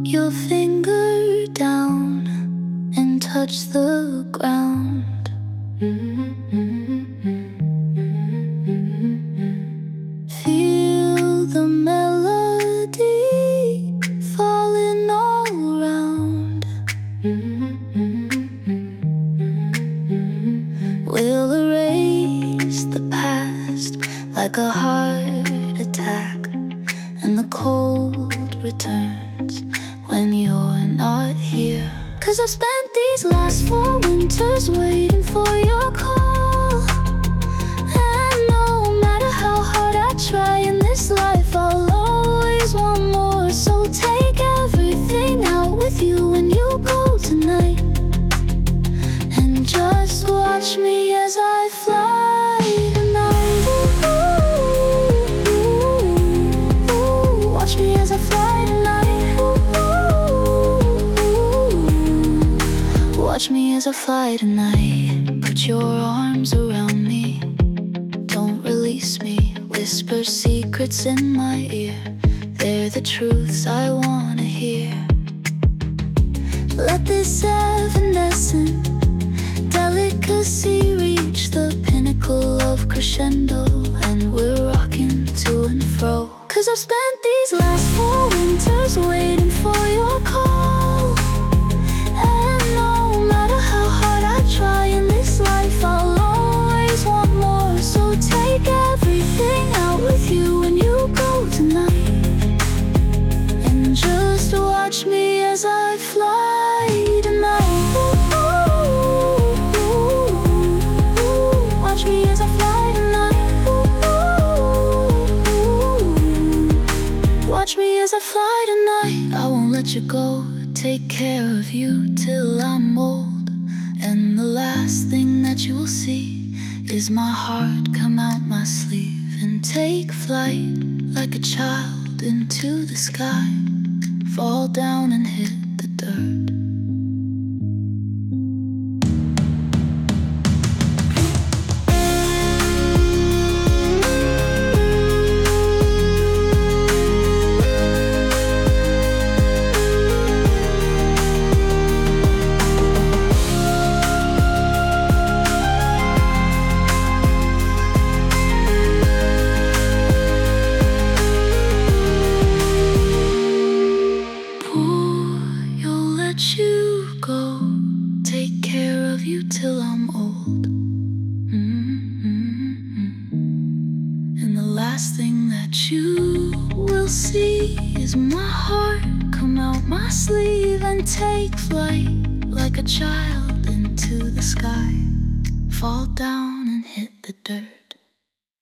your finger down and touch the ground. Feel the melody falling all around. We'll erase the past like a heart attack, and the cold returns when you're not here. 'Cause I've spent these last 4 winters waiting for your call, and no matter how hard I try in this life, I'll always want more. So take everything out with you when you go tonight, and just watch me as I fly tonight. Watch me as I fly tonight. Watch me as I fly tonight. Put your arms around me, don't release me. Whisper secrets in my ear, they're the truths I wanna hear. Let this evanescent delicacy reach the pinnacle of crescendo, and we're rocking to and fro. 'Cause I've spent these last 4 winters waiting for your call, and no matter how hard I try in this life, I'll always want more. So take everything out with you when you go tonight, and just watch me as I fly tonight. Watch me as I fly tonight. Watch me as I fly tonight. I won't let you go, take care of you till I'm old, and the last thing that you will see is my heart come out my sleeve and take flight like a child into the sky, fall down and hit the dirt. You go, take care of you till I'm old. And the last thing that you will see is my heart come out my sleeve and take flight like a child into the sky, fall down and hit the dirt.